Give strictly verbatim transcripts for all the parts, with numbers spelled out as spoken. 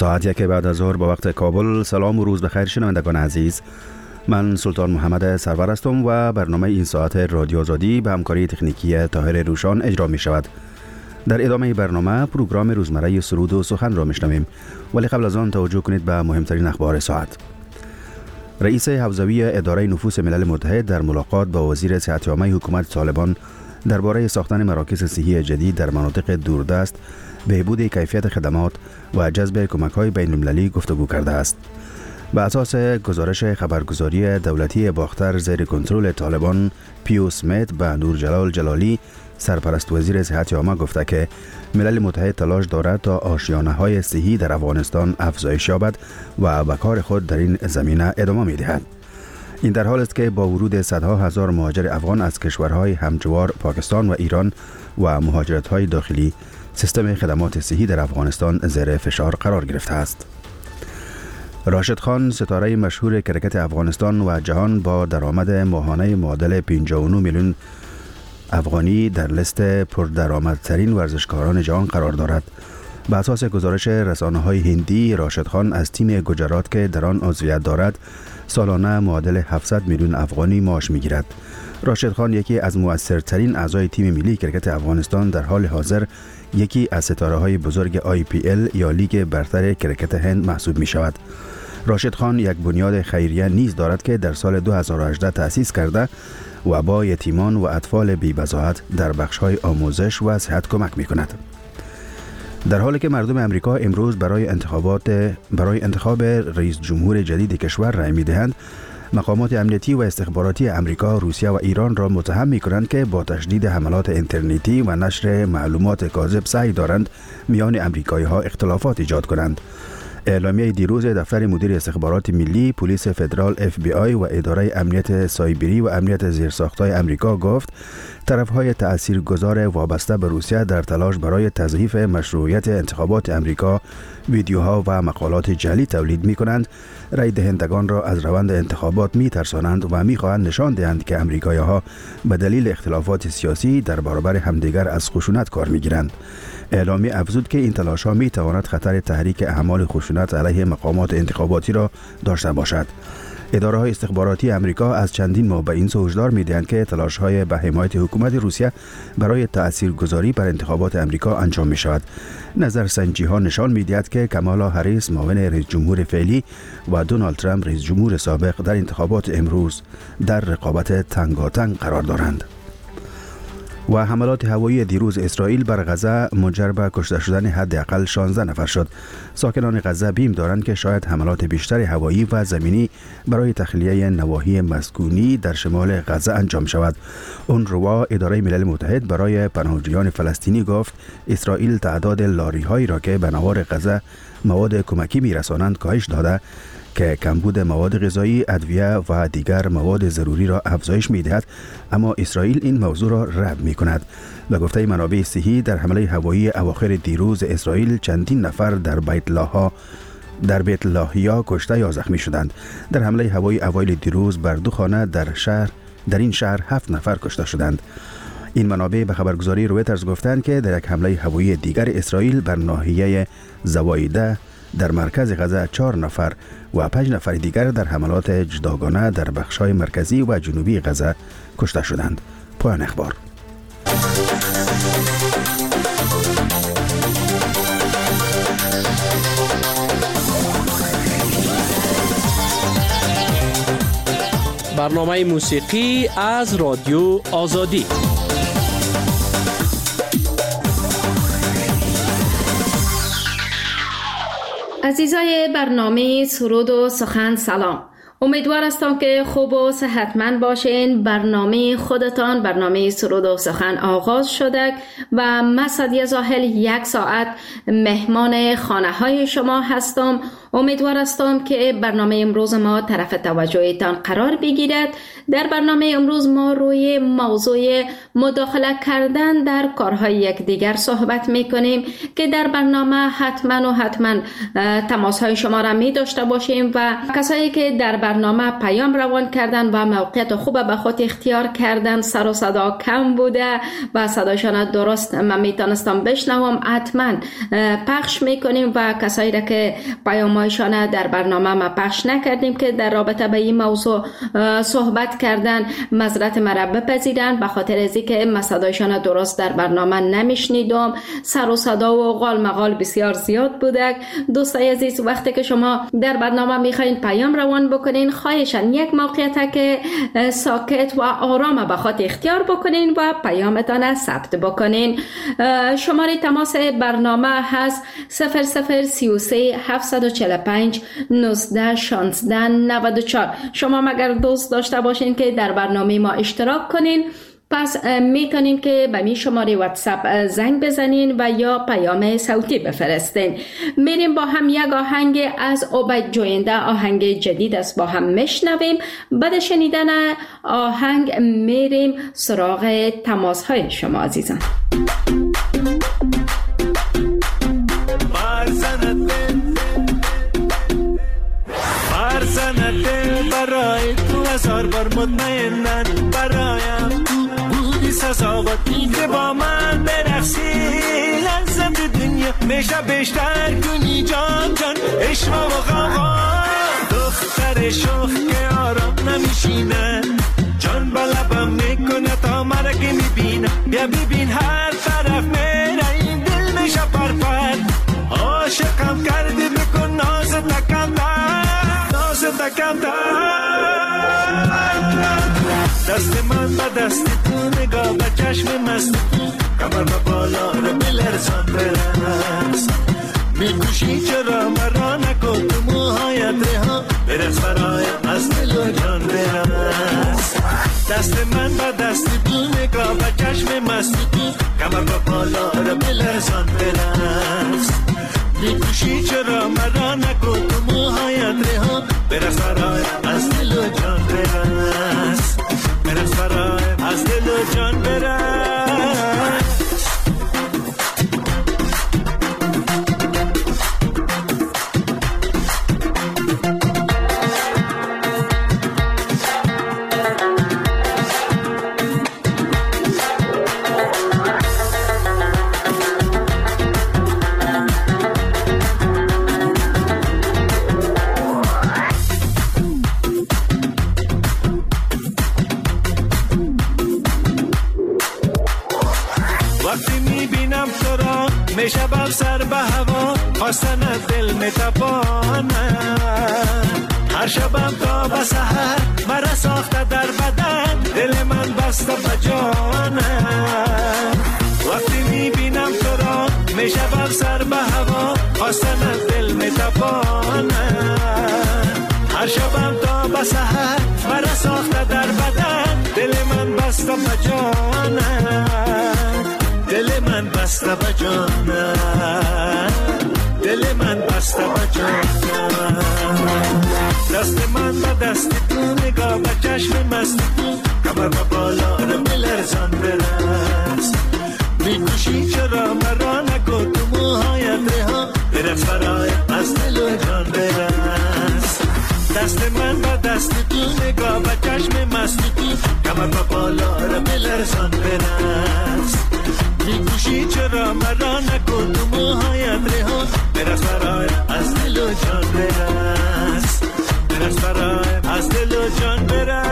ساعت یک بعد از ظهر با وقت کابل. سلام و روز بخیر شنوندگان عزیز. من سلطان محمد سرور هستم و برنامه این ساعت رادیو آزادی به همکاری تکنیکی طاهر روشان اجرا می شود. در ادامه برنامه پروگرام روزمره سرود و سخن را میشنویم، ولی قبل از آن توجه کنید به مهمترین اخبار ساعت. رئیس حوزوی اداره نفوس ملل متحد در ملاقات با وزیر صحت عامه حکومت طالبان درباره ساختن مراکز صحی جدید در مناطق دوردست، بهبود کیفیت خدمات و جذب کمک‌های بین‌المللی گفتگو کرده است. به اساس گزارش خبرگزاری دولتی باختر زیر کنترل طالبان، پیو اسمیت به نورجلال جلالی، سرپرست وزیر صحت عامه گفته که ملل متحد تلاش دارد تا آشیانه‌های صحی در افغانستان افزایش یابد و به کار خود در این زمینه ادامه می‌دهد. این در حال است که با ورود صدها هزار مهاجر افغان از کشورهای همجوار پاکستان و ایران و مهاجرت‌های داخلی، سیستم خدمات صحی در افغانستان زیر فشار قرار گرفته است. راشد خان، ستاره مشهور کرکت افغانستان و جهان، با درآمد ماهانه معادل پنجاه و نه میلیون افغانی در لیست پردرآمدترین ورزشکاران جهان قرار دارد. به اساس گزارش رسانه‌های هندی، راشد خان از تیم گجرات که در آن عضویت دارد، سالانه معادل هفتصد میلیون افغانی معاش می‌گیرد. راشد خان یکی از مؤثرترین اعضای تیم ملی کرکت افغانستان در حال حاضر یکی از ستاره‌های بزرگ آی پی ال یا لیگ برتر کرکت هند محسوب می‌شود. راشد خان یک بنیاد خیریه نیز دارد که در سال دو هزار و هجده تأسیس کرده و با یتیمان و اطفال بی‌بضاعت در بخش‌های آموزش و صحت کمک می‌کند. در حالی که مردم امریکا امروز برای انتخابات برای انتخاب رئیس جمهور جدید کشور رای می‌دهند، مقامات امنیتی و استخباراتی امریکا، روسیه و ایران را متهم می‌کنند که با تشدید حملات اینترنتی و نشر معلومات کاذب سعی دارند میان امریکایی‌ها اختلافات ایجاد کنند. اعلامیه دیروز دفتر مدیر استخبارات ملی، پلیس فدرال اف بی آی و اداره امنیت سایبری و امنیت زیرساخت‌های امریکا گفت طرف‌های تأثیرگذار وابسته به روسیه در تلاش برای تضعیف مشروعیت انتخابات امریکا ویدیوها و مقالات جعلی تولید می‌کنند، رای دهندگان را از روند انتخابات می‌ترسانند و می‌خواهند نشان دهند که امریکایی‌ها به دلیل اختلافات سیاسی در برابر همدیگر از خشونت کار می‌گیرند. اعلامیه افزود که این تلاش‌ها می‌تواند خطر تحریک اعمال خشونت علیه مقامات انتخاباتی را داشته باشد. اداره‌های استخباراتی امریکا از چندین ماه به این سو هشدار می‌دهند که تلاش‌های به حمایت حکومت روسیه برای تأثیرگذاری بر انتخابات امریکا انجام می‌شود. نظرسنجی‌ها نشان می‌دهد که کامالا هریس، معاون رئیس جمهور فعلی، و دونالد ترامپ، رئیس جمهور سابق، در انتخابات امروز در رقابت تنگاتنگ قرار دارند. و حملات هوایی دیروز اسرائیل بر غزه منجر به کشته شدن حداقل شانزده نفر شد. ساکنان غزه بیم دارند که شاید حملات بیشتر هوایی و زمینی برای تخلیه نواحی مسکونی در شمال غزه انجام شود. اونروا، اداره ملل متحد برای پناهجویان فلسطینی، گفت اسرائیل تعداد لاری‌هایی را که به نوار غزه مواد کمکی می‌رسانند کاهش داده که کمبود مواد غذایی، ادویه و دیگر مواد ضروری را افزایش می‌دهد، اما اسرائیل این موضوع را رد می‌کند. به گفته منابع صحی، در حمله هوایی اواخر دیروز اسرائیل چندین نفر در بیت لاها در بیت لاهیا کشته یا زخمی شدند. در حمله هوایی اوایل دیروز بر دو خانه در شهر در این شهر هفت نفر کشته شدند. این منابع به خبرگزاری رویترز گفتند که در یک حمله هوایی دیگر اسرائیل بر ناحیه زوایده در مرکز غزه چهار نفر و پنج نفر دیگر در حملات جداگانه در بخش‌های مرکزی و جنوبی غزه کشته شدند. پایان اخبار. برنامه موسیقی از رادیو آزادی. عزیزای برنامه سرود و سخن، سلام. امیدوار هستم که خوب و صحتمند باشین. برنامه خودتان، برنامه سرود و سخن آغاز شده و من سعدیه زاهل یک ساعت مهمان خانه های شما هستم. امیدوار هستم که برنامه امروز ما طرف توجهتان قرار بگیرد. در برنامه امروز ما روی موضوع مداخله کردن در کارهای یکدیگر صحبت میکنیم که در برنامه حتما و حتما تماس های شما را می داشته باشیم و کسایی که در برنامه برنامه پیام روان کردن و موقعیت خوب به خود اختیار کردن. سر و صدا کم بوده و صداشان درست من میتونستم بشنوم. حتما پخش میکنیم و کسایی را که پیامایشان در برنامه ما پخش نکردیم که در رابطه به این موضوع صحبت کردن معذرت مرا بپذیرن، به خاطر از اینکه من صدایشان درست در برنامه نمیشنیدم. سر و صدا و قال مقال بسیار زیاد بوده. دوستای عزیز، وقتی که شما در برنامه میخواین پیام روان بکنین، خواهشان یک موقعیت که ساکت و آرام به خود اختیار بکنین و پیامتان ثبت بکنین. شماره تماس برنامه هست صفر صفر سی و سه هفتصد و چهل و پنج نوزده شانزده نود و چهار. شما مگر دوست داشته باشین که در برنامه ما اشتراک کنین، پس میتونین که به می شماره واتساپ زنگ بزنین و یا پیام صوتی بفرستین. میریم با هم یک آهنگ از عبید جوینده، آهنگ جدید است، با هم میشنویم. بعد شنیدن آهنگ میریم سراغ تماس های شما عزیزان. برزند دل برای تو هزار بار مطمئنن برایم بودی سزاوات که با من برقصی لذت دنیا میشه بیشتر کنی جان جان عشق و غوا دختر شوخ که آرام نمیشینه جان با لبم میکنه تا مرا که میبینه بیا ببین هر طرف میره این دل میشه پرپر عاشقم کردی بکن ناز تکم تکم دست من با دست تو نگاه با چشم مست کمر با بالا رو بلرزان برس میکوشی چرا مرا نکن تو موهایت رها برس برایم از دل و جان برس دست من با دست تو نگاه با چشم مست کمر با بالا رو بلرزان برس میکوشی چرا مرا نکن تو موهایت رها برس برایم از دل و جان برس برس برایم از دل و جان برس میشبم سر به هوا خواستن دل میتپانه هر شبم تا به سحر مرا ساخته در بدن دل من بسته به جانه وقتی میبینم تو را میشبم سر به هوا خواستن دل میتپانه هر شبم تا به سحر مرا ساخته در بدن دل من بسته به جانه دل من بسته به جانم دل من بسته به جانم دست من به دست تو نگاه به چشم مست کمر با بالا رو بلرزان برس میکوشی چرا مرا نکن تو موهایت رها برس برایم از دل و جان برس دست من به دست تو نگاه به چشم مست کمر با بالا رو بلرزان برس میکوشی چرا مرا نکن تو موهایت رها برس برایم از دل و جان برس برس برایم از دل و جان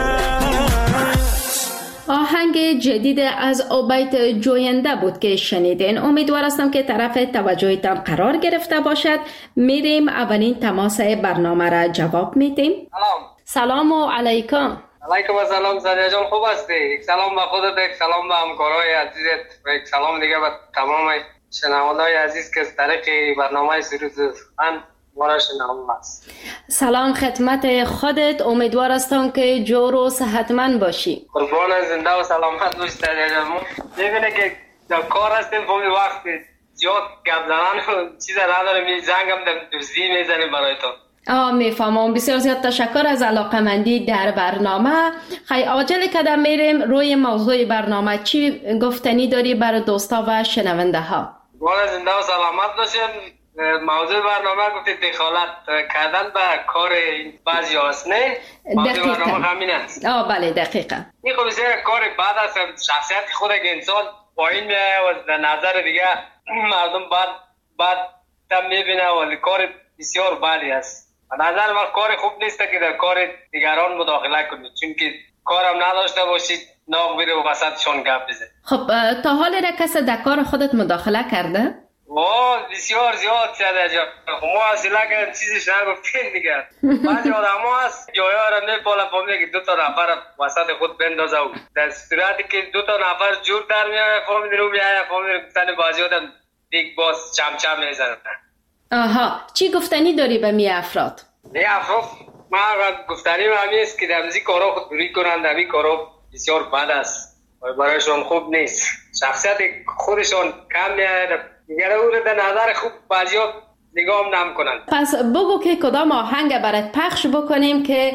برس. آهنگ جدید از عبید جوینده بود که شنیدین. امیدوار هستم که طرف توجهتان قرار گرفته باشد. میریم اولین تماس برنامه را جواب میدیم. سلام. سلام و علیکم. علیکم السلام. زنیا جان خوب هستی؟ یک سلام به خودت، یک سلام به همکارای عزیزت و یک سلام دیگه به تمام شنونده‌های عزیز که از طریق برنامه سرود سخن ما را شنونده است. سلام خدمت خودت. امیدوار هستم که جور و صحتمند باشی. قربان زنده و سلامت باشی زنیا جان. می‌بینی که در کار هستیم، فهمی وقت زیاد گپ زدن و چیز نداریم، می زنگم در دوزی میزنیم برای تو. آه میفهمم. بسیار زیاد تشکر از علاقمندی در برنامه. خیلی عاجل کدام میریم روی موضوع برنامه. چی گفتنی داری برای دوستا و شنونده ها؟ والا زنده و سلامت باشین. موضوع برنامه گفتید دخالت کردن به کار بعضی هاست نه؟ موضوع برنامه همین است. آه بله دقیقا. این خب بسیار کار بعد است، شخصیت خود که انسان پایین میایه و در نظر دیگه مردم بعد بعد تم میبینه و کار بسیار بدی است. به نظر من کار خوب نیست که در کار دیگران مداخله کنید، چون که کارم نداشته باشید ناغ بیره و وسطشان گپ بزنید. خب تا حال را کسی در کار خودت مداخله کرده؟ واه بسیار زیاد شده جا. ما اصلا که چیزش نگفتیم دیگه. بعضی آدم ها هست جایه را نپاله فهمیده که دو تا نفر وسط خود بندازه و در صورتی که دو تا نفر جور در میاره فهمیده رو میاره فهمیده گفتن بعضی آدم دیگ باز چمچم میزنن. آها چی گفتنی داری به می افراد؟ می افراد ما گفتنی همی است که در این کارا خود دوری کنند، در این کارا بسیار بد است و برایشان خوب نیست. شخصیت خودشان کم میاره دیگر او در نظر خوب بعضیا نگاه نمی کنند. پس بگو که کدام آهنگ برات پخش بکنیم که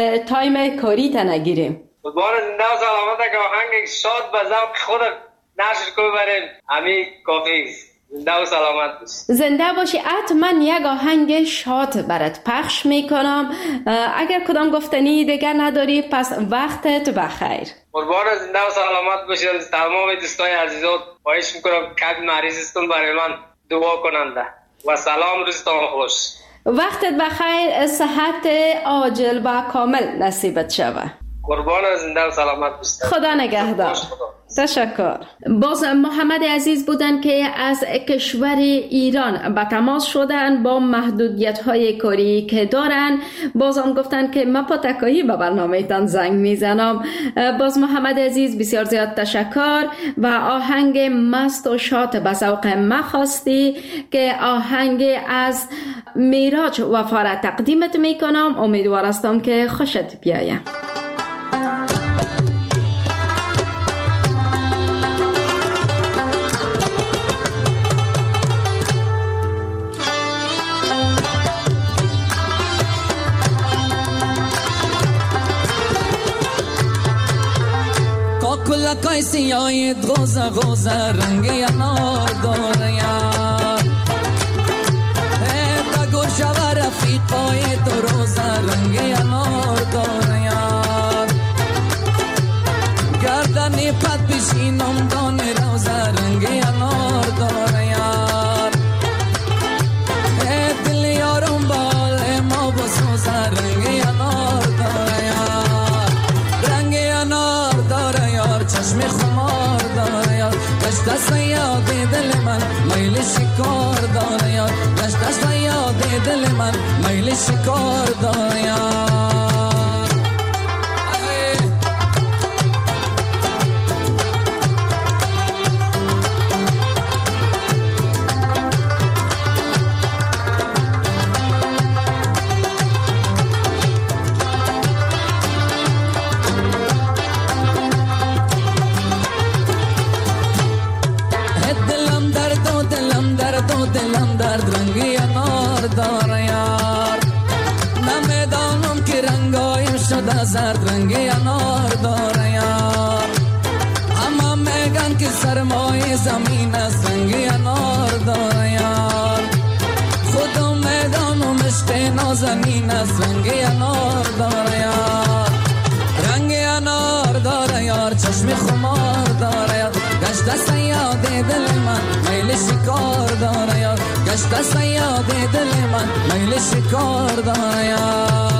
تایم کاری تا نگیریم. قربان زنده و سلامت که آهنگ شاد به ذوق خود نشر کنیم بریم همین کافی است. زنده و سلامت باش. زنده باشی. حتما یک آهنگ شاد برات پخش میکنم. اگر کدام گفتنی دیگر نداری پس وقتت بخیر. قربان زنده و سلامت باشید. تمام دوستای عزیزات خواهش میکنم که مریضستون برای من دعا کننده و سلام، روزتان خوش. وقتت بخیر، صحت عاجل و کامل نصیبت شوه. قربان زنده و سلامت باشید. خدا نگهدار. تشکر. باز محمد عزیز بودن که از کشور ایران به تماس شدن با محدودیت های کاری که دارن. باز هم گفتن که من با تکایی به برنامه تان زنگ میزنم. باز محمد عزیز بسیار زیاد تشکر و آهنگ مست و شاد به ذوق ما خواستی که آهنگ از میراج وفا را تقدیمت میکنم. امیدوار هستم که خوشت بیاید. لکای سیاهی غوزه غوزه رنگ انار داره یار تا گوشه و رفیقای تو روزه رنگ انار داره یار گردنی پد پیشینم دانه روزه رنگ انار داره یار دل یارم بال ما بسوزه رنگ انار داره یار رنگ انار داره یار چشم خمار داره یار گشت سیاد دل من میل شکار داره یار گشت سیاد دل من میل شکار داره یار دلم درد رنگی انار داره یار نمیدانم که رنگایم شده زرد رنگی انار داره یار اما میگن که سرمایه زمین از رنگی انار داره یار خودم میدانم عشق نازنین از رنگی انار داره یار رنگی انار داره یار چشم خمار داره یار گشت سیاد دل من میل شکار داره یار گشت سیاد دل من میل شکار داره یار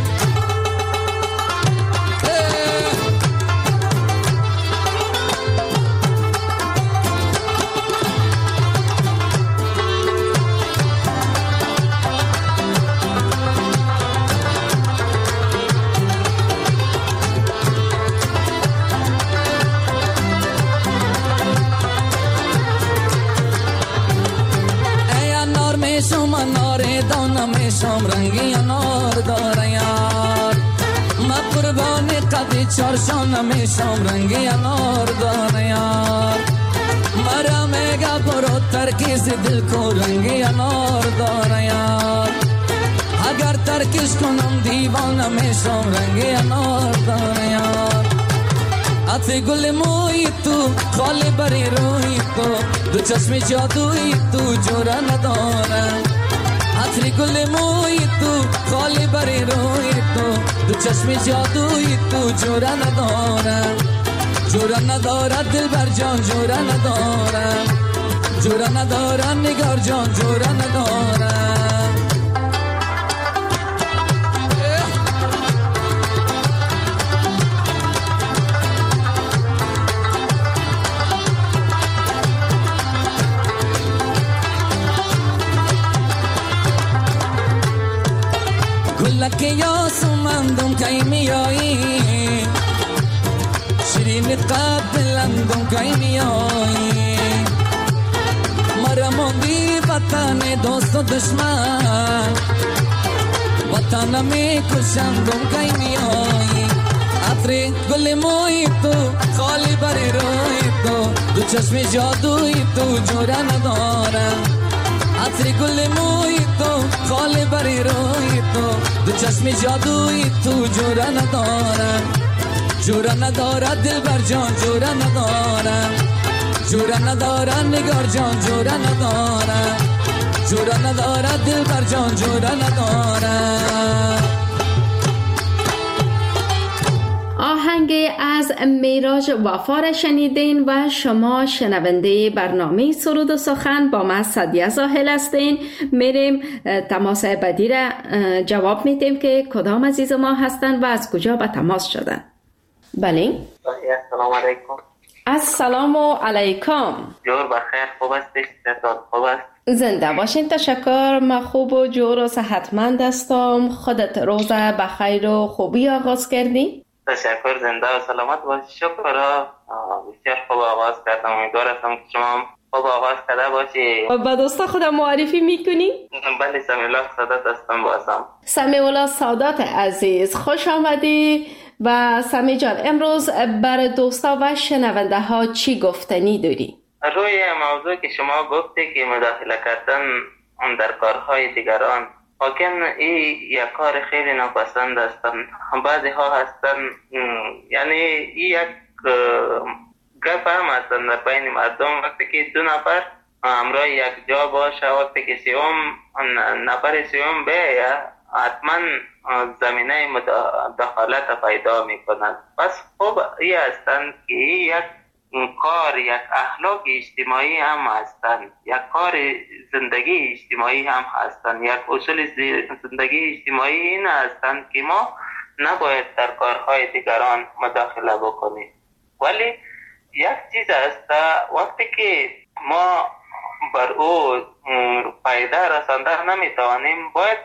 میشم انار دانه میشم رنگی انار داره یار ما قربان قدی چارشان میشم رنگی انار داره یار مرا میگه برو ترکیز دل کو رنگی انار داره یار اگر ترکیش کنم دیوانه میشم رنگی انار داره یار عطر گل موی تو خاله بری روی تو دو چشم جادوی تو جورا ندارم عطر گل موی تو خاله بری روی تو دو چشم جادوی تو جورا ندارم جورا ندارد دل بر جان جورا ندارم جورا ندارم نگار جان جورا ندارم گلک یاسمندم کی میایی شیرین قبلندم کی میایی مرا موندی وطن دوست و دشمن وطن می کشندم کی میایی عطر گل موی تو خالی بری روی تو دو چشم جادوی تو جورا ندارم عطر گل موی تو خاله بری روی تو دو چشم جادوی تو جورا ندارم جورا ندارد دل بر جان جورا ندارم جورا ندارد نگار جان جورا ندارم جورا ندارد دل بر جان جورا ندارم. آهنگ از میراج وفا را شنیدین و شما شنونده برنامه سرود و سخن با من سعدیه زاهل هستین. میریم تماس بعدی را جواب میدیم که کدام عزیز ما هستن و از کجا به تماس شدن. بله السلام علیکم. السلام علیکم. جور بخیر، خوب هستی؟ خوب است؟ زنده باشین. تشکر. من خوب و جور و صحتمند هستم. خودت روز بخیر و خوبی آغاز کردی؟ تشکر، زنده و سلامت باشی. شکر، بسیار خوب آغاز کردم. امیدوار هستم که شما خوب آغاز کرده باشی. با دوستا خودم معرفی میکنی؟ بله، سمیع الله سادات هستم. بازم سمیع الله سادات عزیز، خوش آمدی. و سمیع جان، امروز برای دوستا و شنونده ها چی گفتنی داری؟ روی موضوع که شما گفتی که مداخله کردن در کارهای دیگران، واقعا این یک کار خیلی ناپسند هستن. بعضی ها هستن، یعنی این یک گپ هم هستن در بین مردم. وقتی که دو نفر همراه یک جا باشه، وقتی که سیوم نفر سیوم بیاید، حتما زمینه مداخلت پیدا می کند. پس خوب این هستند که یک کار، یک اخلاق اجتماعی هم هستند، یک کار زندگی اجتماعی هم هستند، یک اصول زندگی اجتماعی این هستند که ما نباید در کارهای دیگران مداخله بکنیم. ولی یک چیز هست، وقتی که ما بر او فایده رسانده نمیتوانیم، باید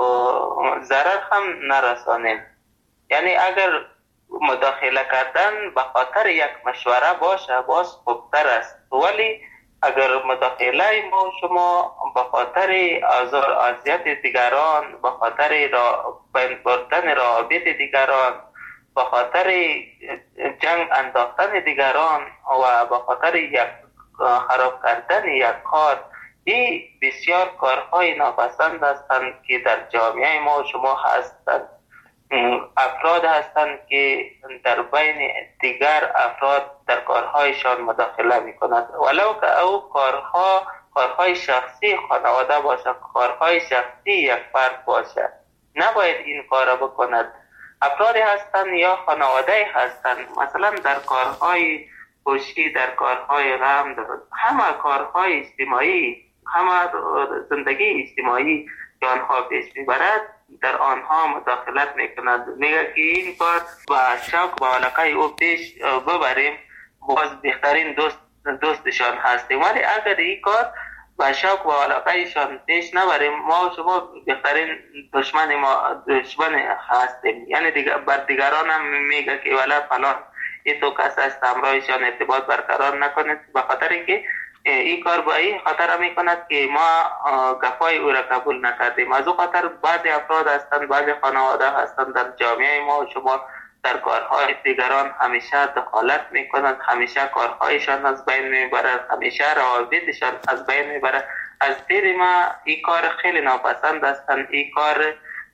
ضرر هم نرسانیم. یعنی اگر مداخله کردن به خاطر یک مشوره باشه، باز خوبتر است. ولی اگر مداخله ما شما به خاطر آزار اذیت دیگران، به خاطر را بردن روابط دیگران، به خاطر جنگ انداختن دیگران و به خاطر یک خراب کردن یک کار، این بسیار کارهای ناپسند هستند که در جامعه ما شما هستند. افراد هستند که در بین دیگر افراد در کارهایشان مداخله می کند، ولو که او کارها کارهای شخصی خانواده باشه، کارهای شخصی یک فرد باشه، نباید این کار بکند. افرادی هستند یا خانواده هستند، مثلا در کارهای خوشی، در کارهای غم، در همه کارهای اجتماعی، همه زندگی اجتماعی که آنها پیش میبرد، در آنها مداخلت میکند. میگه که این کار با شوق و علاقه او پیش ببریم، باز بهترین دوست دوستشان هستیم. ولی اگر این کار با شوق و علاقه ایشان پیش نبریم، ما شما بهترین دشمن ما دشمن هستیم. یعنی دیگر بر دیگران هم میگه که ولی فلان این تو کس است، همراهشان ارتباط برقرار نکنید، به خاطر که این کار با این خاطر می کند که ما گفای او را قبول نکردیم. از او خاطر بعضی افراد هستند، بعضی خانواده هستند در جامعه ما شما در کارهای دیگران همیشه دخالت می کنند، همیشه کارهایشان از بین می برد، همیشه روابطشان از بین می برد. از دید ما این کار خیلی ناپسند هستند. این کار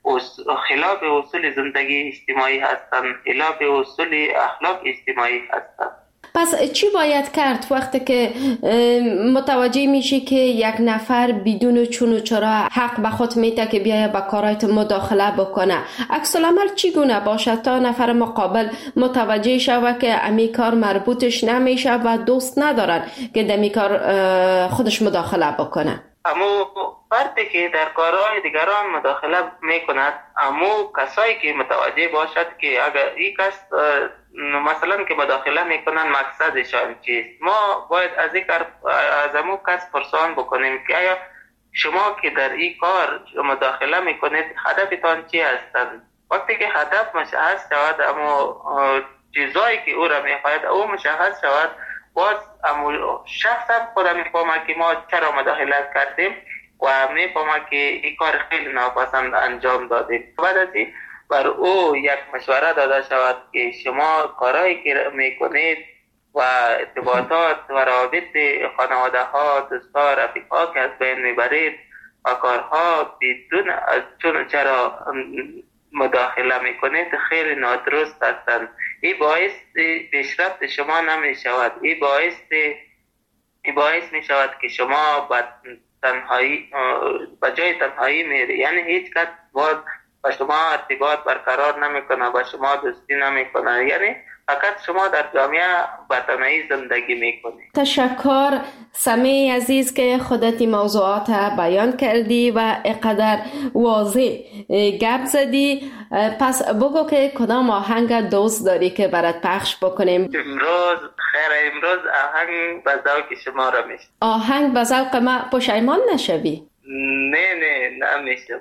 خلاف اصول زندگی اجتماعی هستند، خلاف اصول اخلاق اجتماعی هستند. پس چی باید کرد وقتی که متوجه میشی که یک نفر بدون چون و چرا حق به خود میده که بیاید به کارایت مداخله بکنه؟ عکس العمل چگونه باشه تا نفر مقابل متوجه شود که امی کار مربوطش نمیشه و دوست ندارن که دمی کار خودش مداخله بکنه؟ امو فردی که در کارهای دیگران مداخله میکند، امو کسایی که متوجه باشد که اگر این کس مثلا که مداخله میکنن مقصدشان چیست، ما باید از این کار از امو کس پرسان بکنیم که آیا شما که در این کار مداخله میکنید هدفتان چی هستند؟ وقتی که هدف مشخص شود، اما چیزایی که او را میخواهد او مشخص شود، باز امو شخص هم خودم میفهمه که ما چرا مداخله کردیم و میفهمه که این کار خیلی ناپسند انجام دادیم. بعد از این بر او یک مشوره داده شود که شما کارهایی که میکنید و ارتباطات و روابط خانواده ها، دوستا، رفیقا که از بین میبرید و کارها بدون از چون چرا مداخله میکنید خیلی نادرست هستند. این باعث پیشرفت شما نمی شود. این باعث این باعث می شود که شما با تنهایی با جای تنهایی میری، یعنی هیچ کس باز با شما ارتباط برقرار نمیکنه، با شما دوستی نمیکنه، یعنی فقط شما در جامعه با تنهایی زندگی میکنید. تشکر سمی عزیز که خودت موضوعات بیان کردی و اقدر واضح گپ زدی. پس بگو که کدام آهنگ دوست داری که برات پخش بکنیم؟ امروز خیر امروز آهنگ به ذوق شما را میشه. آهنگ به ذوق ما پشیمان نشوی؟ نه نه نمیشم.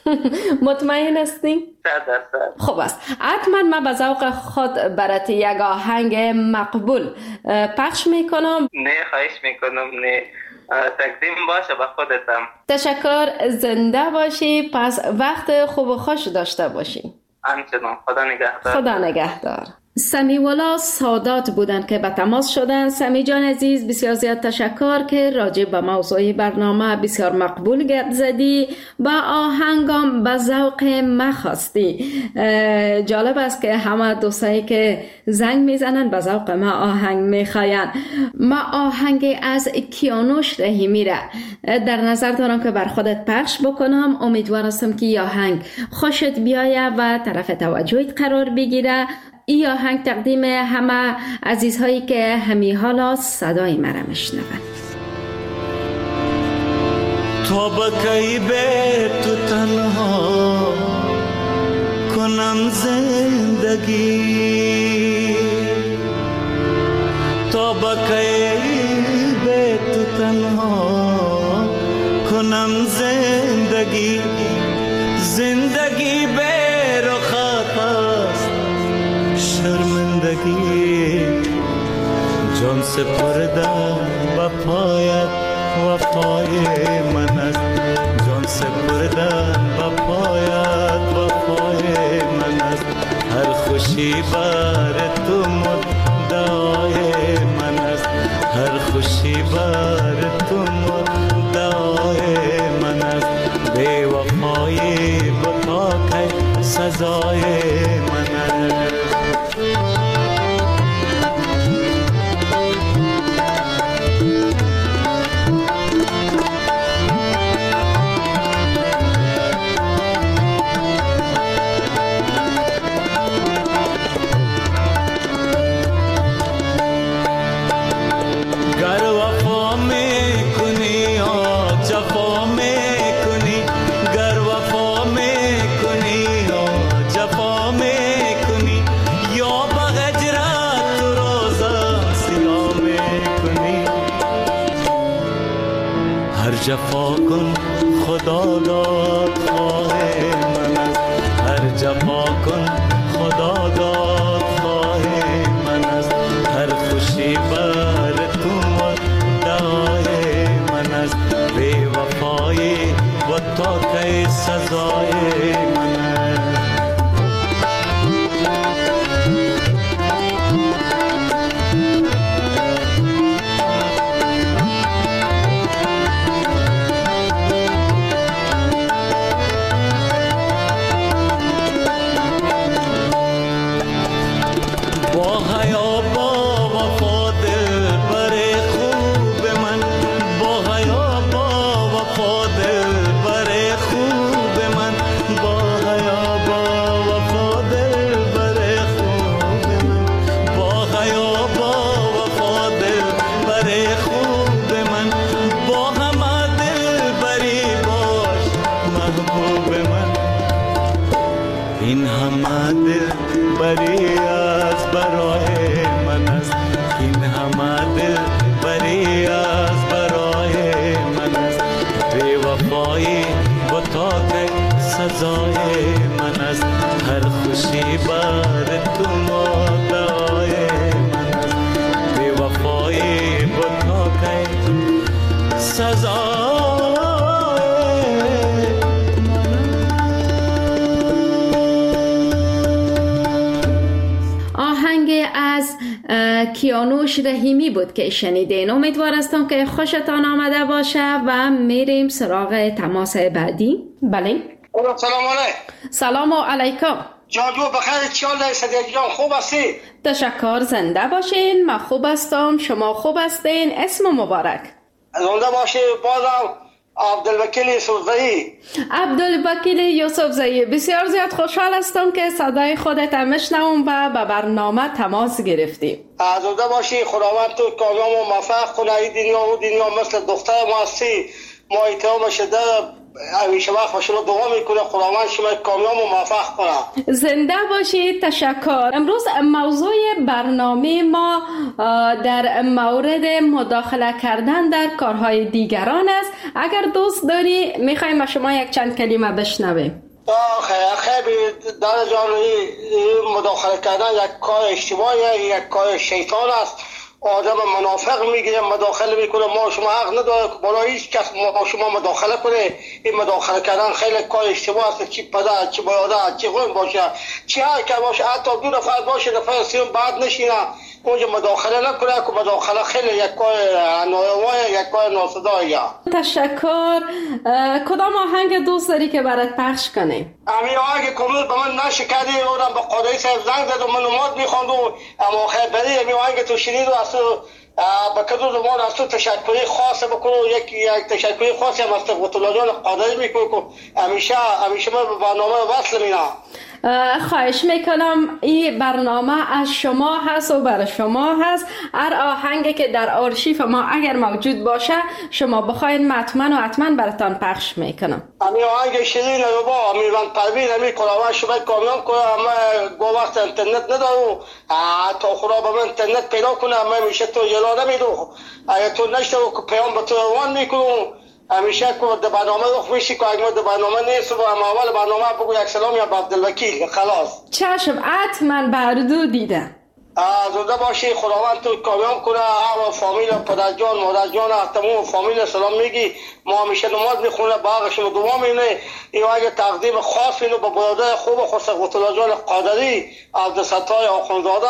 مطمئن هستی؟ صد درصد. خوب است. حتما من به ذوق خود برات یک آهنگ مقبول پخش میکنم. نه خواهش میکنم، نه تقدیم باشه به خودتم. تشکر، زنده باشی. پس وقت خوب و خوش داشته باشی. همچنان. خدا نگهدار. خدا نگهدار. سمیوالا سادات بودند که به تماس شدند. سمی جان عزیز بسیار زیاد تشکر که راجع به موضوع برنامه بسیار مقبول گپ زدی، با آهنگام به ذوق ما خواستی. جالب است که همه دوستایی که زنگ میزنن به ذوق ما آهنگ میخواین. ما آهنگ از کیانوش رحیمی را در نظر دارم که بر خودت پخش بکنم. امیدوار هستم که آهنگ خوشت بیاید و طرف توجهت قرار بگیره. این آهنگ تقدیم همه عزیزهایی که همی حالا صدای مرا میشنوند. تو بکی به تو تنها کنم زندگی، تو بکی به تو تنها کنم زندگی، زندگی به رخت است شرمندگی، جان سپردم و پایت و پای من است، جان سپردم و پایت و پای من است، هر خوشی بر تو مدعای من است، هر خوشی بر تو مدعای من است، بی وفایی بتا که سزای من است. جفا کن خدا داد خواه من است، هر جفا کن خدا داد خواه من است، هر خوشی بر تو مدعای من است، بی وفایی و تا که سزای من است. کیانوش رحیمی بود که شنیدین. امیدوار هستم که خوشتان آمده باشه و میریم سراغ تماس بعدی. بله سلام علیکم. سلام علیکم. جادو بخیر، چیال صدیق جان، خوب هستی؟ تشکر، زنده باشین. من خوب هستم، شما خوب هستین؟ اسم مبارک. زنده باشی. بازم عبدالوکیل یوسفزئی. عبدالوکیل یوسفزئی، بسیار زیاد خوشحال هستم که صدای خودت میشنوم و به برنامه تماس گرفتیم. زنده باشی، خداوند تو کامیاب و موفق کنه. این دنیا و دنیا مثل دختر ما هستی، ما احترام شده همیشه وقت با شما دعا میکنه، خداوند شما کامیاب و موفق کنه. زنده باشید. تشکر. امروز موضوع برنامه ما در مورد مداخله کردن در کارهای دیگران است. اگر دوست داری میخوایم شما یک چند کلمه بشنویم. خیلی خیلی در جان مداخله کردن یک کار اشتباهی، یک کار شیطان است. آدم منافق میگیره، مداخله میکنه. ما شما حق نداره که بالا هیچ کس ما شما مداخله کنه. این مداخله کردن خیلی کار اشتباه است. چی پدر، چی برادر، چی غم باشه، چی هر که باشه، حتی دو نفر باشه نفر سیم بعد نشینه اونجا مداخله نکنه که مداخله خیلی یک کار ناروا، یک کار ناسزاییه. تشکر. کدام آهنگ دوست داری که برات پخش کنیم؟ همین آهنگ کامل به من نشکردی، اونم به قادری صاحب زنگ زد و من نماز میخواند و اما خیلی بری همین آهنگ تو شنید و از تو به کدو زمان از تو تشکری خاص بکنه. یک یک تشکری خاصی هم از قطب جان قادری میکنه که همیشه همیشه من به برنامه وصل میرم. خواهش میکنم. این برنامه از شما هست و برای شما هست. هر آهنگی که در آرشیف ما اگر موجود باشه شما بخواین حتما و حتما براتان پخش میکنم. همین آهنگ شیرین رو با میران پروین همین کلاوه شما کامیاب کنه. اما گو وقت اینترنت ندارم، تا خدا به من اینترنت پیدا کنه. اما میشه تو یلا نمیدو، اگه تو نشته و پیام به تو روان میکنم. همیشه که در برنامه رخ میشی که اگه در برنامه نیست و اول برنامه بگو یک سلام یا به عبدالوکیل خلاص. چشم، حتما بردو دیدم. زنده باشی، خداوند تو کامیاب کنه. هم فامیل پدر جان مادر جان تمام فامیل سلام میگی. ما همیشه نماز میخونه، باغشون دعا مینه. این اگه تقدیم خاص اینو به برادر خوب خسرو قطب جان قادری عبدالستار آخوندزاده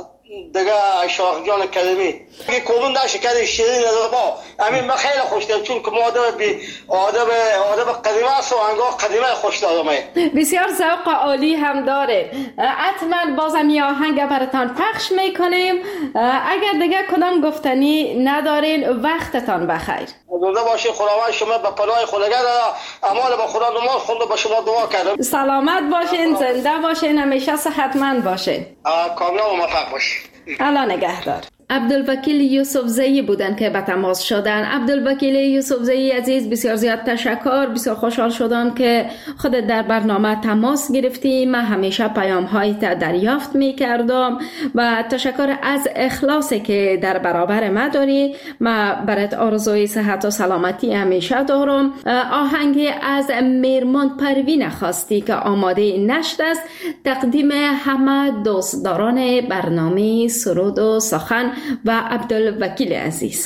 دیگه شاخ جان کریمی که کمون در شکر شیرین ربا. همین من خیلی خوش دارم چون که ما آدم بی آدم آدم قدیمه است و انگاه قدیمه خوش دارمه. بسیار ذوق عالی هم داره. حتما بازم یه آهنگ براتان پخش میکنیم. اگر دیگه کدام گفتنی ندارین وقتتان بخیر. زنده باشی، خداوند شما به پناه خداگاه اعمال با خدا نماز خونده به شما دعا کردم. سلامت باشین، زنده باشین، همیشه صحتمند باشین. کامیاب و موفق باشین. الله نگهدار. عبدالوکیل یوسفزئی بودن که به تماس شدن. عبدالوکیل یوسفزئی عزیز، بسیار زیاد تشکر. بسیار خوشحال شدم که خودت در برنامه تماس گرفتی. من همیشه پیام هایت دریافت می کردم و تشکر از اخلاصی که در برابر ما داری. من برات آرزوی صحت و سلامتی همیشه دارم. آهنگ از میرمان پروین خواستی که آماده نشد است. تقدیم همه دوستداران برنامه سرود و سخن و عبدالوکیل عزیز.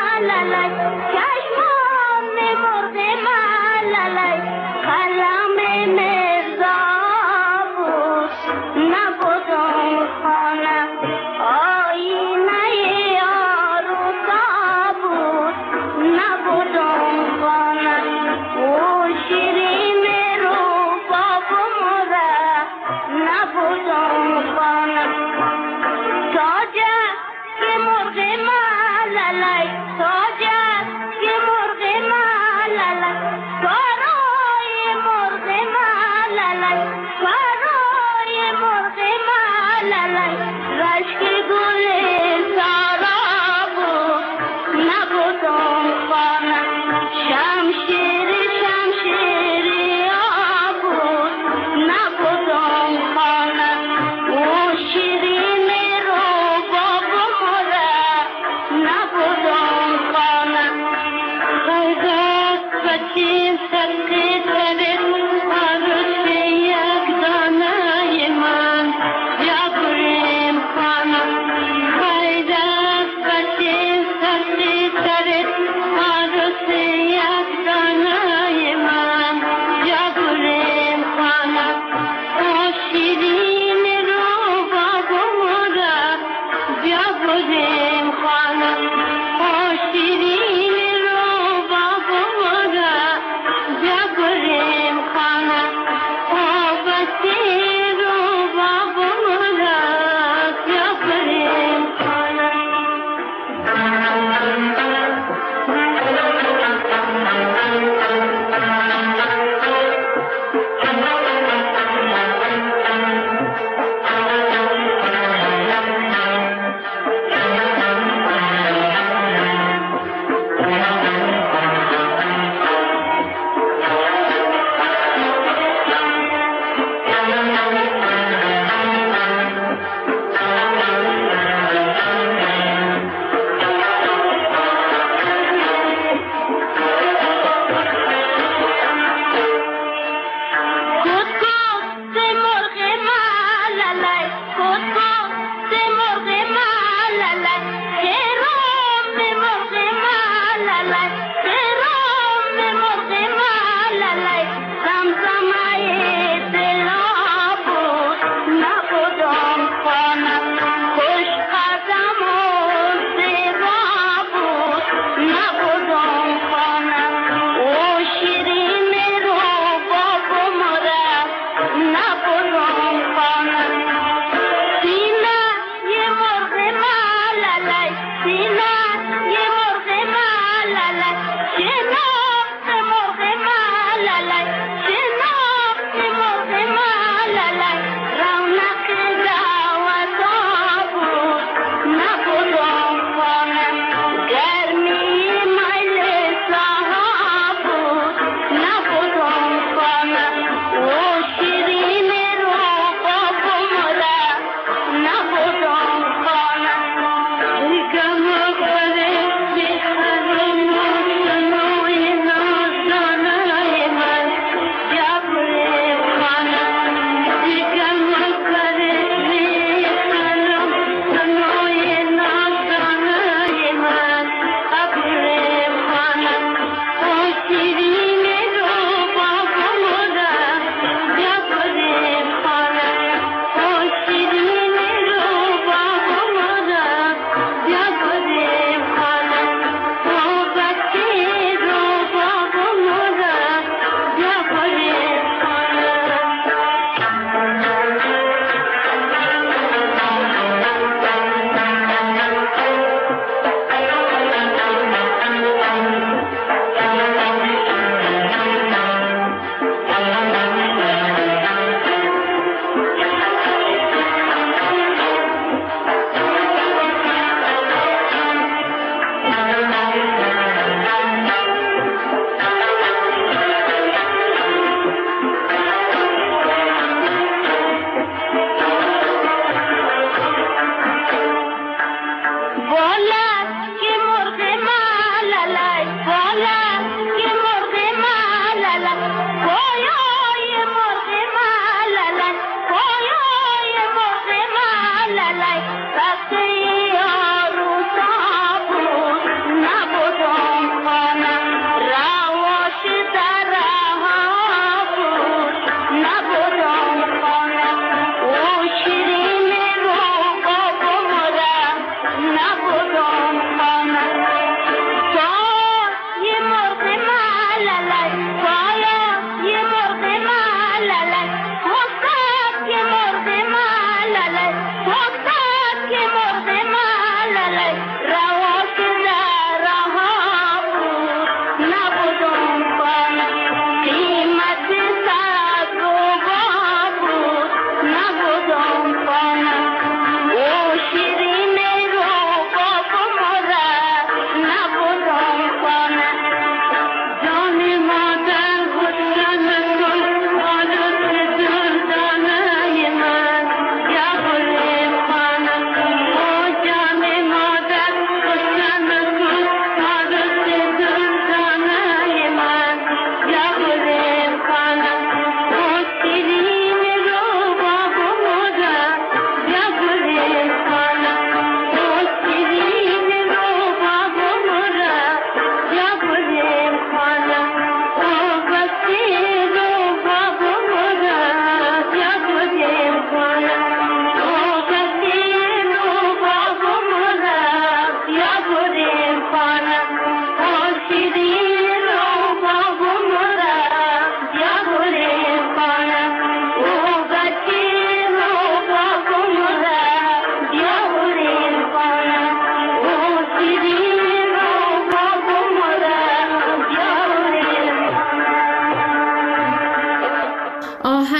Kalam Jabure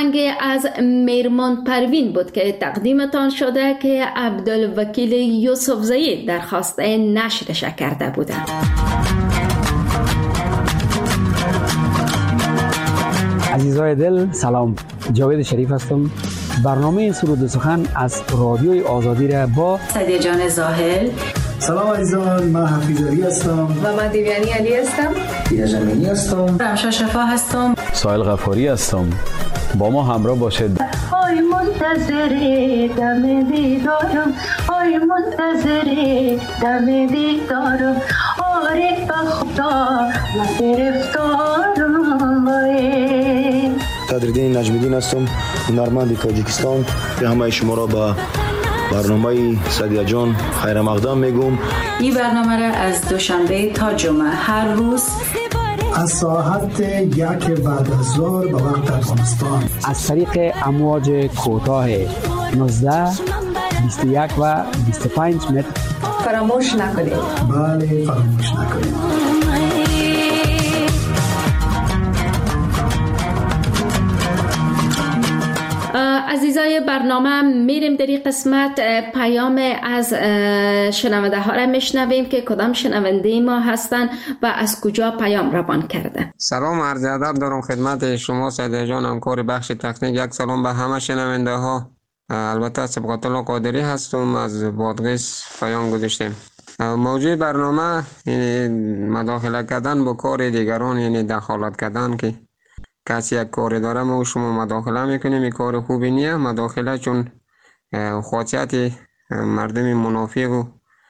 آهنگ از میرمن پروین بود که تقدیمتان شده که عبدالوکیل یوسفزئی درخواست نشرش کرده بودند. عزیزای دل سلام، جاوید شریف هستم. برنامه سرود و سخن از رادیوی آزادی را با سعدیه جان زاهل. سلام عزیزان، من حفیظ علی هستم و من دیویانی علی هستم. دیده زمینی هستم. رمشا شفا هستم. سایل غفاری هستم. با ما همراه باشید. آی منتظر دم دیدارم، آی منتظر دم دیدارم، آره بخدا من گرفتارم باره. قدردین نجمیدین هستم، هنرمند تاجیکستان. همه شما را به برنامه سعدیه جان خیر مقدم میگم. این برنامه را از دوشنبه تا جمعه هر روز از ساعت یک بعد از ظهر به وقت افغانستان از طریق امواج کوتاه نوزده، بیست و یک و بیست و پنج متر فراموش نکنید. بله فراموش نکنید. عزیزای برنامه، میریم در این قسمت پیام از شنونده ها را میشنویم که کدام شنونده ما هستند و از کجا پیام روان کرده. سلام، عرض ادب دارم خدمت شما سعدیه جان، همکار بخش تکنیک. یک سلام به همه شنونده ها. البته سبقت الله قادری هستم، از بادغیس پیام گذاشتم. موضوع برنامه یعنی مداخله کردن با کار دیگران، یعنی دخالت کردن که کسی یک کار داره ما و شما مداخله میکنیم. این کار خوبی نیه مداخله، چون خاصیت مردم منافق و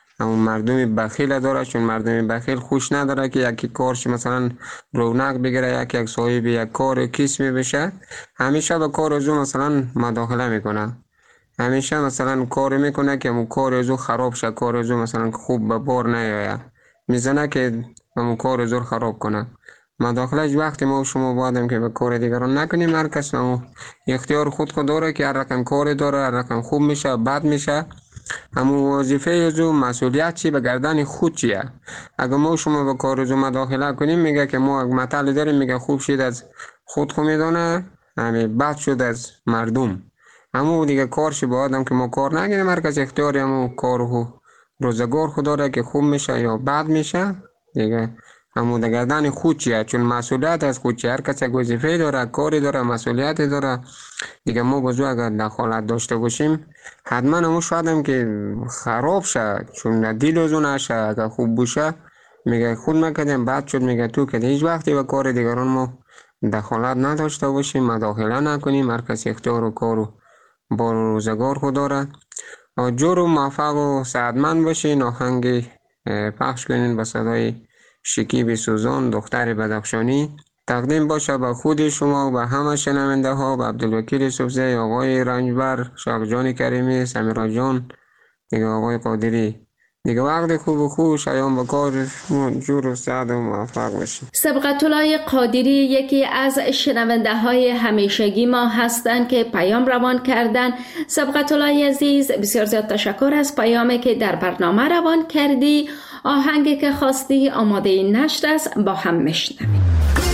مردم بخیل داره. چون مردم بخیل خوش نداره که یکی کارش مثلا رونق بگیره، یک یک صاحب یک کار کسمی بشه، همیشه به کار ازو مثلا مداخله میکنه، همیشه مثلا کار میکنه که مو کار ازو خراب شه، کار ازو مثلا خوب به بار نیاید، میزنه که مو کار ازو خراب کنه. مداخله وقتی ما و شما بادم که به کار دیگران نکنیم. هر کس ما اختیار خود خود داره که هر رقم کار داره، هر رقم خوب میشه بد میشه. همون وظیفه ازو مسئولیت چی به گردن خود چیه. اگه ما و شما به کار ازو مداخله کنیم، میگه که ما مطلع داریم، میگه خوب شید از خود خود میدانه، همین بد شد از مردم. همون دیگه کارش با آدم که ما کار نگیریم. هر کس اختیاری همون کار و روزگار خود داره که خوب میشه یا بد میشه دیگه. همون در گردن خود چیه، چون مسئولیت از خود چیه. هر کس یک وظیفه داره، کاری داره، مسئولیت داره دیگه. ما بازو اگر دخالت داشته باشیم حتما همون شاید که خراب شه، چون دیل ازو نشه. اگر خوب باشه میگه خود مکدیم بد شد، میگه تو که هیچ وقتی به کار دیگران ما دخالت نداشته باشیم، مداخله نکنیم. هر کس اختیار و کارو با روزگار خود داره. جور و موفق و سعادتمند باشین. آهنگ پخش کنین به صدای شکیب سوزان دختر بدخشانی، تقدیم باشه به خود شما و به همه شنونده ها، به عبدالوکیل یوسفزئی، آقای رنجبر، شاقجان کریمی، سمیرا جان، دیگه آقای قادری. دیگه وقت خوب و خوش ایام به کار جور و سعد و موفق باشید. سبقت الله قادری یکی از شنونده های همیشگی ما هستند که پیام روان کردن. سبقت الله عزیز، بسیار زیاد تشکر از پیامی که در برنامه روان کردی. آهنگی که خواستی آماده نشر است، با هم میشنویم.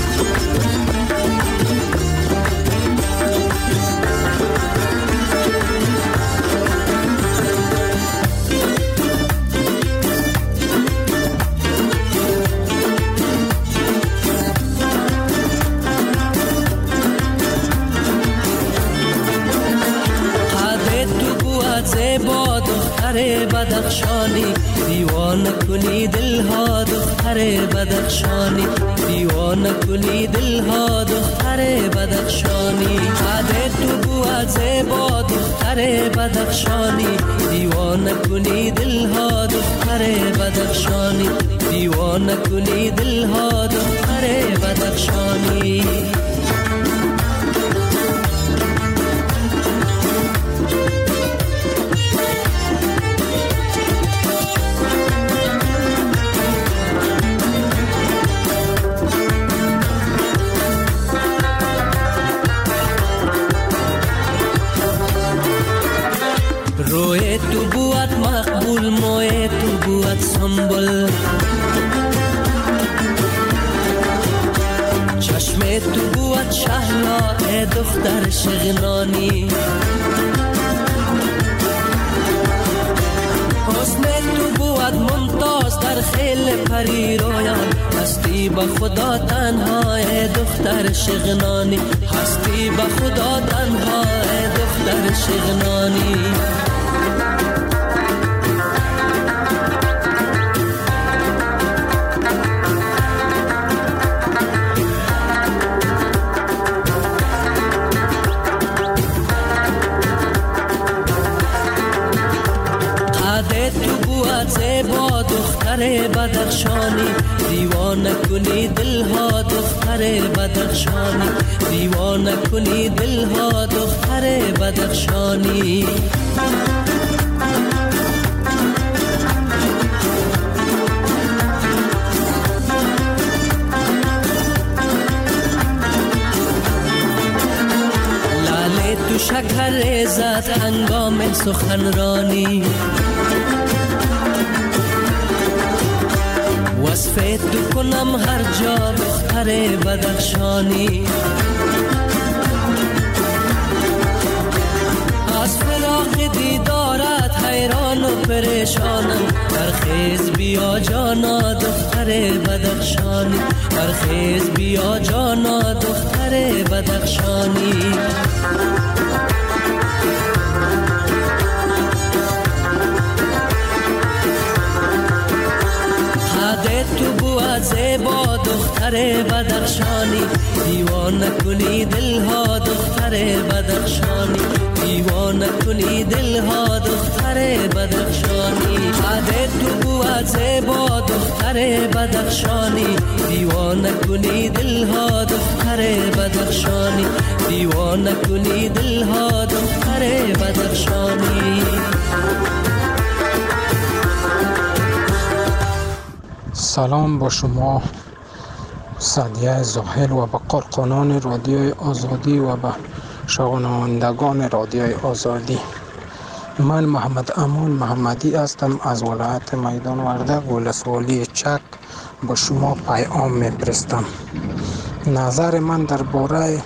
دختر بدخشانی، دیوانه کنی دلها دختر بدخشانی، دیوانه کنی دلها دختر بدخشانی. قد تو بود زیبا دختر بدخشانی، دیوانه کنی دلها دختر بدخشانی، دیوانه کنی دلها دختر بدخشانی. روی تو بود مقبول، موی تو بود سنبل، چشم تو بود باد شهلا دختر شغنانی. حسن تو بود ممتاز در خیل پری رویان، هستی با خدا تنها دختر شغنانی، هستی با خدا تنها دختر شغنانی. زیبا دختر بدخشانی، دیوانه کنی دلها دختر بدخشانی، دیوانه کنی دلها دختر بدخشانی. لاله تو شکر زد هنگام سخنرانی، وصفه تو کنم هر جا دختر بدخشانی. از فراق دیدارت حیران و پریشانم، برخیز بیا جانا دختر بدخشانی، برخیز بیا جانا دختر بدخشانی. تو بود زیبا دختر بدخشانی، دیوانه کنی دلها دختر بدخشانی، دیوانه کنی دلها دختر بدخشانی. عادت تو بود زیبا دختر بدخشانی، دیوانه کنی دلها دختر بدخشانی، دیوانه کنی دلها دختر بدخشانی. سلام با شما سعدیه زاهل و به کارکنان رادیوی آزادی و به شنوندگان رادیوی آزادی. من محمد امان محمدی هستم از ولایت میدان وردک ولسوالی چک. با شما پیام میفرستم. نظر من درباره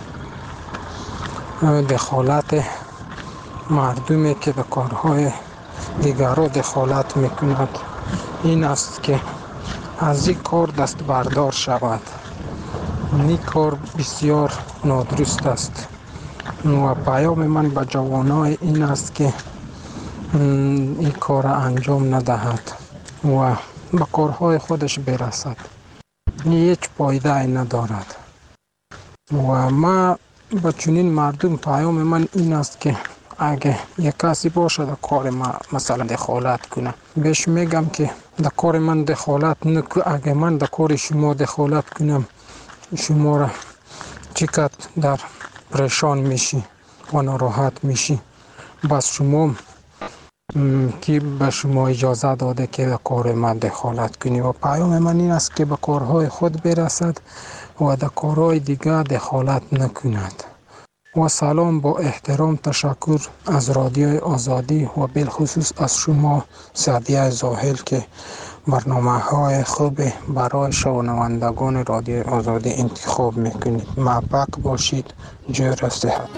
دخالت مردمی که به کارهای دیگران دخالت میکند این است که از این کار دست بردار شود. این کار بسیار نادرست است و پیام من به جوانای این است که این کار انجام ندهد و به کارهای خودش برسد. هیچ فایده ندارد و ما به چنین مردم پیام من این است که اگه یک کسی باشه در کار ما مثلا دخالت کنه، بهش میگم که در کار من دخالت نکن. اگه من در کار شما دخالت کنم شما را چقدر در پریشان میشی و ناراحت میشی. بس شما که به شما اجازه داده که در کار من دخالت کنی. و پیام من این است که به کارهای خود برسد و در کارهای دیگر دخالت نکند. و سلام با احترام تشکر از رادیوی آزادی و بالخصوص از شما سعدیه زاهل که برنامه های خوب برای شنوندگان رادیوی آزادی انتخاب میکنید. موفق باشید. جور صحت.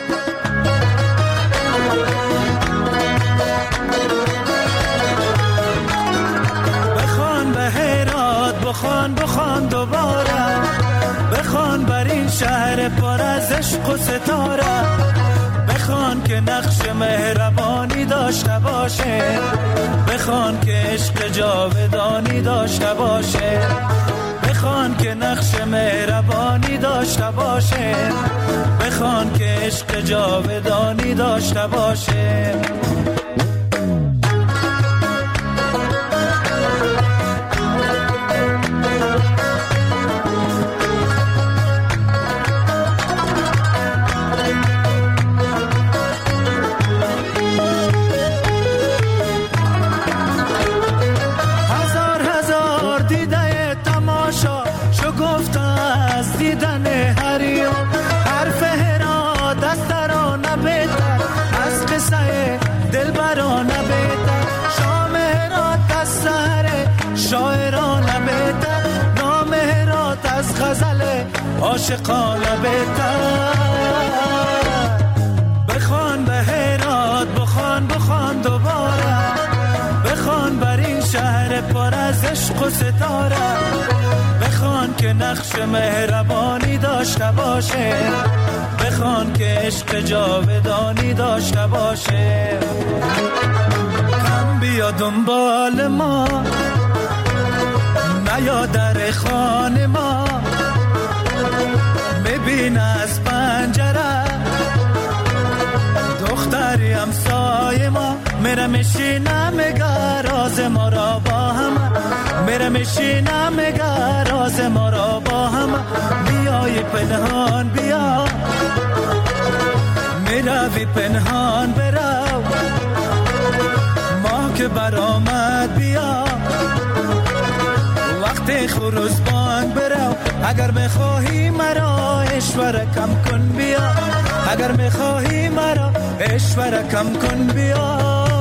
بخوان به هرات، بخوان بخوان دوباره، بخوان بر این شهر پر از عشق و ستاره، بخوان که نقش مهربانی داشته باشه، بخوان که عشق جاودانی داشته باشه، بخوان که نقش مهربانی داشته باشه، بخوان که عشق جاودانی داشته باشه. غزل عاشقانه بهتر. بخوان به هرات، بخوان بخوان دوباره، بخوان بر این شهر پر از عشق و ستاره، بخوان که نقش مهربانی داشته باشه، بخوان که عشق جاودانی داشته باشه. کم بیا دنبال ما، نیا در خانه ما، ببین از پنجره دختری همسایه ما، میره میشینه میگه راز ما را با هم، میره میشینه میگه راز ما را با هم. بیای پنهان بیا، میروی پنهان برو، ما که برآمد بیا، وقت خروز بانگ برو. اگر میخواهی مرا اشوره کم کن بیا، اگر میخواهی مرا اشوره کم کن بیا.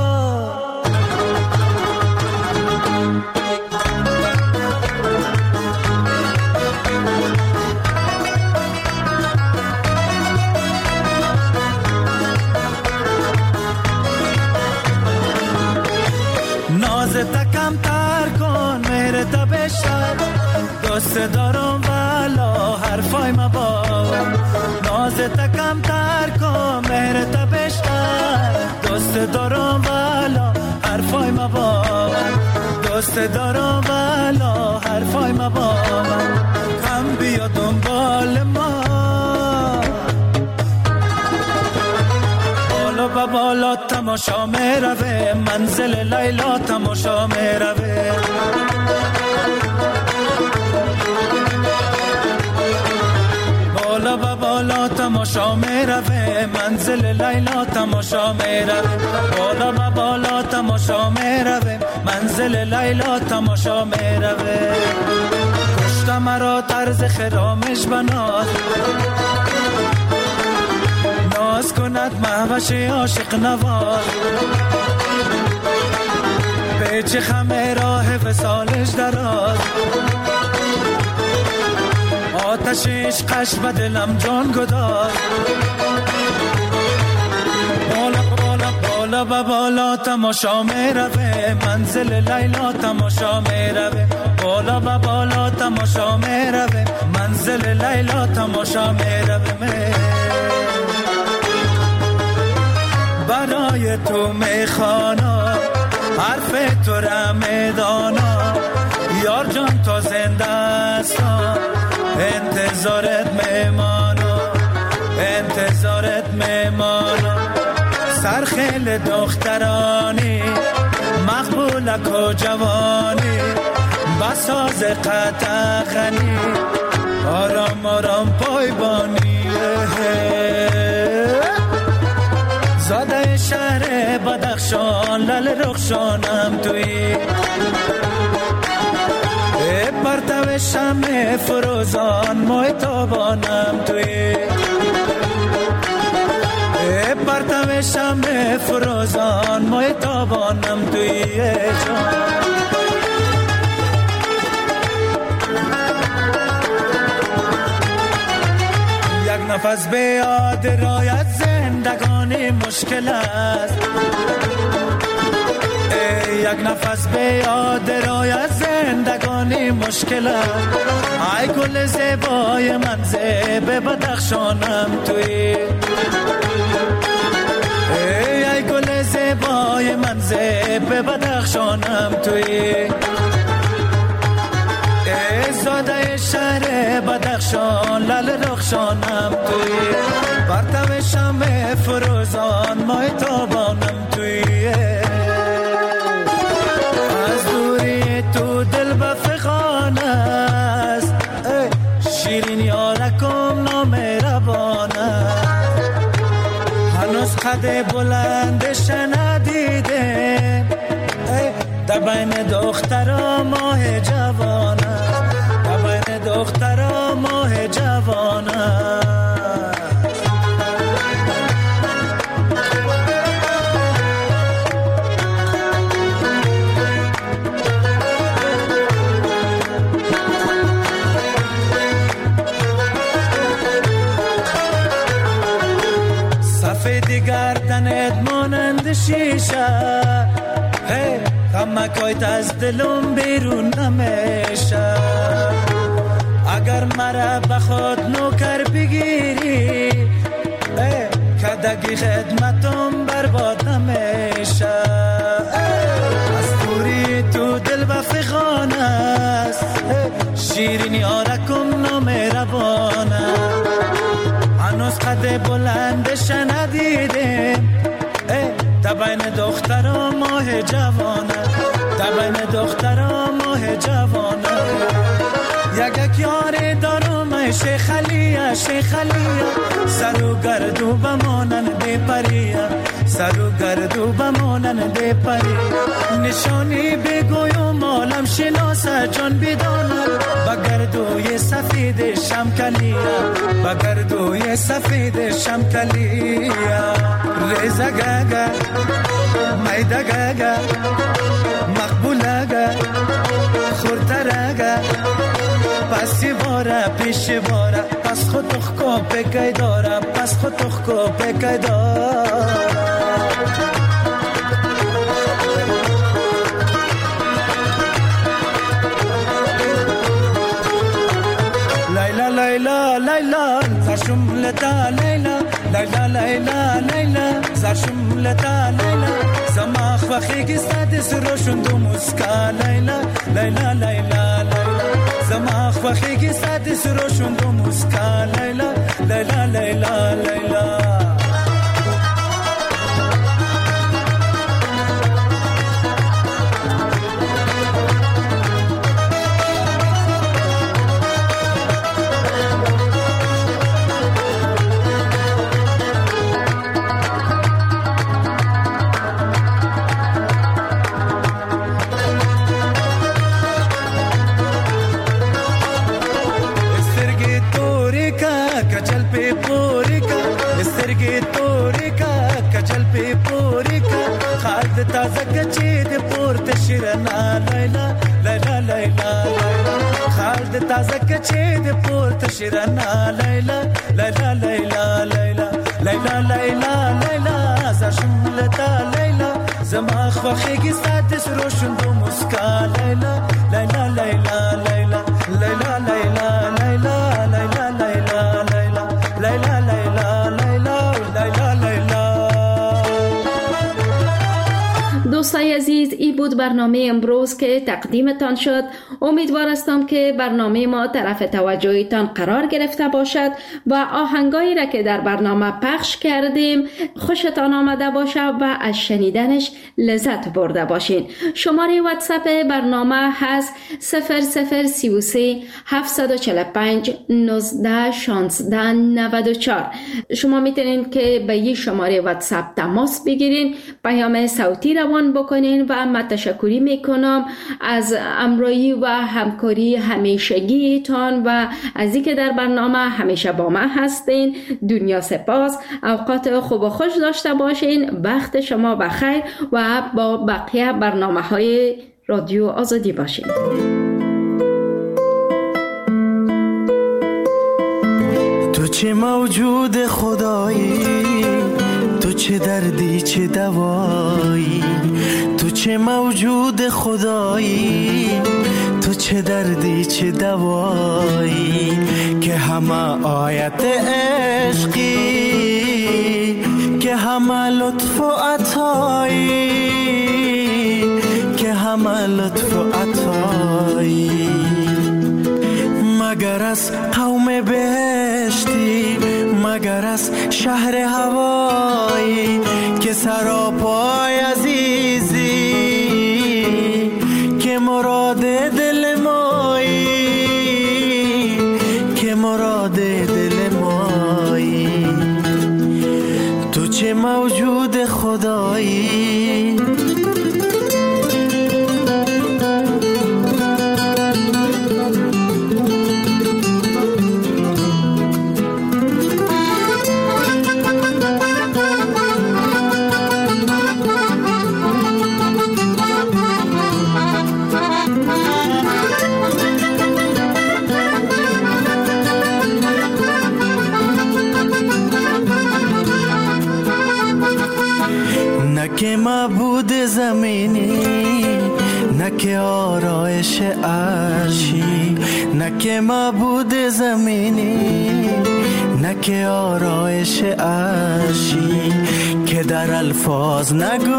نازت کم تر کن، مهرت بشر، دوست دارم والا حرفای مبار. نازت کم تر کن، مهرت بشر، دوست دارم والا حرفای مبار، دوست دارم والا حرفای مبار. کم بیا دنبال ما، بالا با بالا تماشا میروه، منزل لیلا تماشا میروه. بالا با بالا تماشا میروه، منزل لیلا تماشا میروه. بالا با بالا تماشا میروه، منزل لیلا تماشا میروه. کشت مرا طرز خرامش بناز، ناز کند مهوش عاشق نواز. پیچ خمه راه وصالش دراز، آتش عشقش به دلم جان گداز. بالا بالا بالا با بالا تماشا میروه، منزل لیلا تماشا میروه. بالا با بالا تماشا میروه، منزل لیلا تماشا میروه. برای تو میخوانا حرف تو را میدانا، یار جان تا زنده هستم انتظارت میمانا، انتظارت میمانا. سرخیل دخترانی مقبولک و جوانی، بساز قطعخنی آرام آرام پایبانی. زاده شهر بدخشان لل رخشانم توی، پرتو شمع فروزان ماه تابانم توی، پرتو شمع فروزان ماه تابانم توی جان. یک نفس به یاد رایت زندگانی مشکل است، یک نفس به یاد رایت زندگانی مشکل است. ای گل زیبای من زیب بدخشانم توی، ای گل زیبای من زیب بدخشانم توی. زاده شهر بدخشان لل رخشانم توی، پرتو شمع فروزان ماه تابانم توی. از دوری تو دل بفغان است، شیرین یارکم نامهربان است. هنوز قد بلندش ندیده، در بین دخترا ماه جوان است، در بین دخترا ماه جوان است. شیشه غمکایت از دلم بیرون نمیشه اگر مرا بخواد نوکر بگیری کدگی خدمتم برباد نمیشه از دوری تو دل و فغان است شیرینی آرکم نامهربانه هنوز قد بلندش ندیدیم دبین دخترا ماه جوانه دبین دخترا ماه جوانه یک یک یاری دارم ای شیخ علیه شیخ علیه سر و گردو بمانن دی پریه سر و گردو بمانن دی پریه نشانی بگویم عالم شناسه جان بدانه بگردوی سفید شمکلیه بگردوی سفید شمکلیه ریزه گگه میده گگه مقبوله گه خورتره گه پسی باره پیش باره پس خود تخکو بکی داره پس خود تخکو بکی داره لیلا لیلا لیلا زرشم لتا لیلا لیلا لیلا لیلا زرشم لتا لیلا زما خوخی گستد سروشون دو مسکا لیلا لیلا لیلا لیلا زما خوخی گستد سروشون دو مسکا لیلا لیلا لیلا لیلا تازه کچی د پورته شیرنا لیلا لیلا لیلا خالد تازه کچی د پورته شیرنا لیلا لیلا لیلا لیلا لیلا لیلا لیلا زشملتا لیلا زما خوخیگی سات سروشون دو مسکا لیلا لیلا لیلا لیلا لیلا لیلا لیلا لیلا لیلا لیلا لیلا لیلا لیلا لیلا دوستای عزیز، این بود برنامه امروز که تقدیمتان شد. امیدوار هستم که برنامه ما طرف توجهتان قرار گرفته باشد و آهنگایی را که در برنامه پخش کردیم خوشتان آمده باشد و از شنیدنش لذت برده باشین. شماره واتساپ برنامه هست صفر صفر سی و سه هفت چهار پنج نوزده شانزده نود و چهار. شما میتونین که به این شماره واتساپ تماس بگیرین، پیام صوتی روان بکنین و من تشکری میکنم از همراهی و همکاری همیشگیتان و از اینکه در برنامه همیشه با من هستین. دنیا سپاس. اوقات خوب و خوش داشته باشین. وقت شما بخیر و با بقیه برنامه های رادیو آزادی باشین. تو چه موجود خدایی، تو چه دردی چه دوایی، تو چه موجود خدایی، تو چه دردی چه دوایی، که همه آیت عشقی، که همه لطف و عطایی، که همه لطف و عطایی. مگر از قوم بهشتی، مگر از شهر هوایی، که سراپای عزیزی، که مراد دل مایی، که مراد دل مایی. تو چه موجود خدایی، Thank you. معبود زمینی، نه که آرایش عرشی، نه که معبود زمینی، نه که آرایش عرشی، که در الفاظ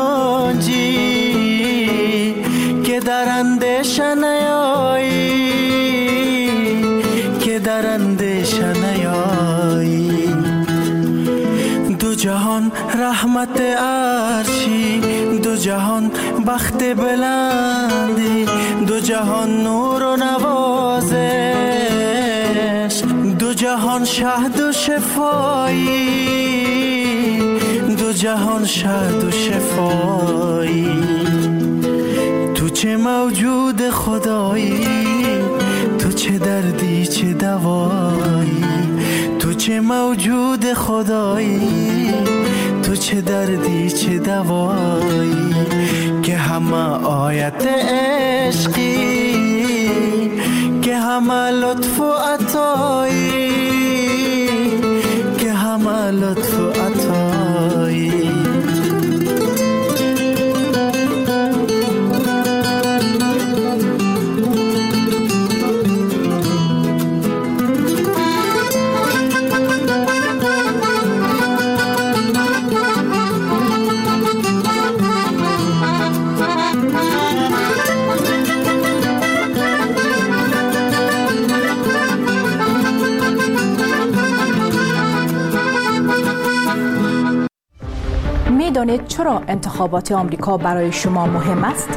نگنجی، که در اندیشه نیایی، که در اندیشه نیایی. دو جهان رحمت عرشی، دو جهان بخت بلندی، دو جهان نور و نوازش، دو جهان شهد و شفایی، دو جهان شهد و شفایی. تو چه موجود خدایی، تو چه دردی چه دوایی، تو چه موجود خدایی، تو چه دردی چه دوایی. که همه آیت عشقی، که همه لطف و عطایی، که همه لطف و عطایی. می‌دانید چرا انتخابات آمریکا برای شما مهم است؟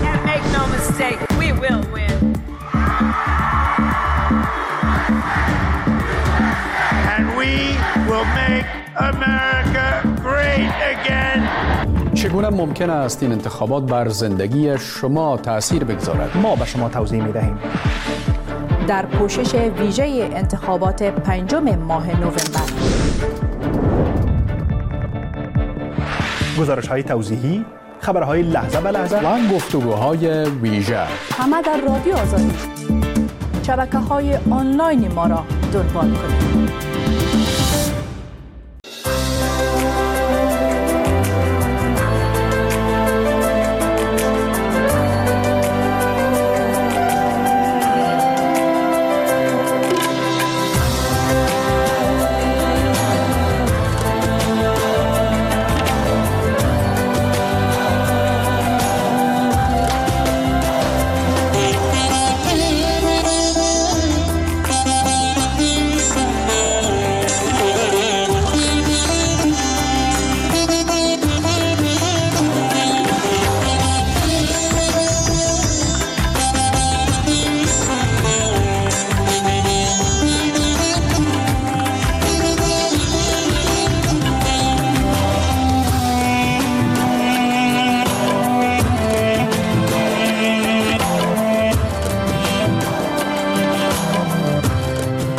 چگونه ممکن است این انتخابات بر زندگی شما تأثیر بگذارد؟ ما به شما توضیح می‌دهیم. در پوشش ویژه انتخابات پنجم ماه نوامبر، گزارش‌های توضیحی، خبرهای لحظه به لحظه و گفتگوهای ویژه، همه در رادیو آزادی. شبکه‌های آنلاین ما را دنبال کنید.